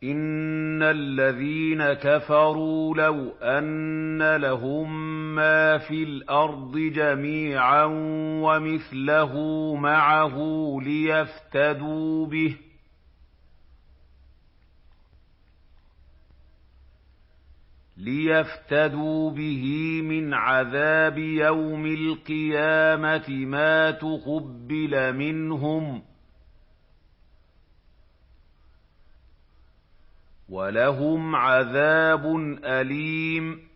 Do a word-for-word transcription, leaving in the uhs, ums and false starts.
إِنَّ الَّذِينَ كَفَرُوا لَوْ أَنَّ لَهُم مَّا فِي الْأَرْضِ جَمِيعًا وَمِثْلَهُ مَعَهُ لِيَفْتَدُوا بِهِ لِيَفْتَدُوا بِهِ مِنْ عَذَابِ يَوْمِ الْقِيَامَةِ مَا تُقُبِّلَ مِنْهُمْ وَلَهُمْ عَذَابٌ أَلِيمٌ